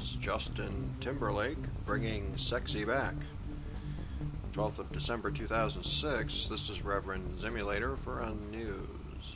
is Justin Timberlake bringing sexy back. 12th of December 2006, this is Reverend Zimulator for Unnews.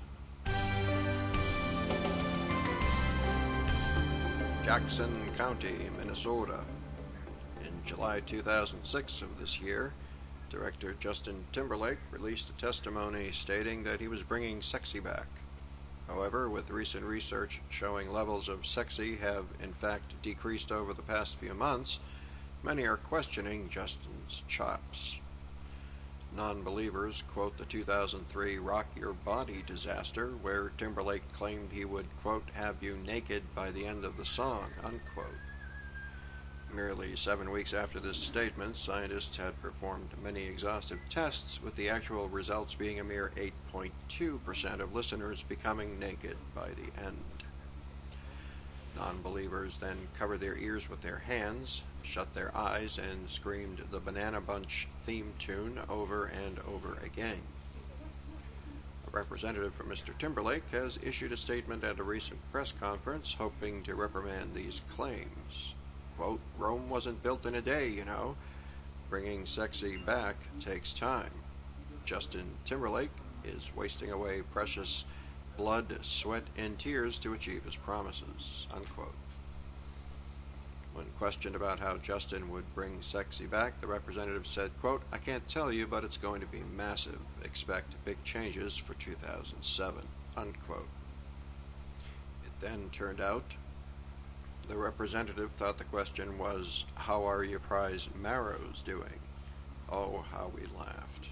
Jackson County, Minnesota. In July 2006 of this year, director Justin Timberlake released a testimony stating that he was bringing sexy back. However, with recent research showing levels of sexy have in fact decreased over the past few months, many are questioning Justin's chops. Non-believers quote the 2003 Rock Your Body disaster, where Timberlake claimed he would, quote, have you naked by the end of the song, unquote. Merely 7 weeks after this statement, scientists had performed many exhaustive tests, with the actual results being a mere 8.2% of listeners becoming naked by the end. Non-believers then covered their ears with their hands, shut their eyes, and screamed the Banana Bunch theme tune over and over again. A representative for Mr. Timberlake has issued a statement at a recent press conference hoping to reprimand these claims. Quote, Rome wasn't built in a day, you know. Bringing sexy back takes time. Justin Timberlake is wasting away precious blood, sweat, and tears to achieve his promises, unquote. When questioned about how Justin would bring sexy back, the representative said, quote, I can't tell you, but it's going to be massive. Expect big changes for 2007, unquote. It then turned out the representative thought the question was, how are your prize marrows doing? Oh, how we laughed.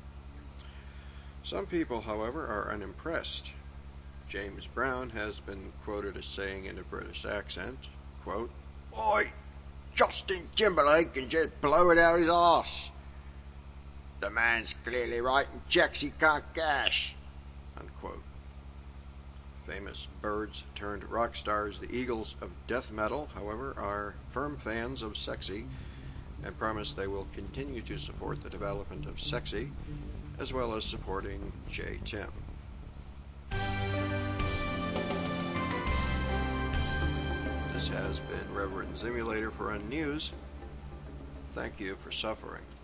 Some people, however, are unimpressed. James Brown has been quoted as saying in a British accent, quote, Oi, Justin Timberlake can just blow it out his arse. The man's clearly writing checks he can't cash, unquote. Famous birds-turned-rock stars, the Eagles of death metal, however, are firm fans of sexy and promise they will continue to support the development of sexy, as well as supporting J. Tim. This has been Reverend Zimulator for Unnews. Thank you for suffering.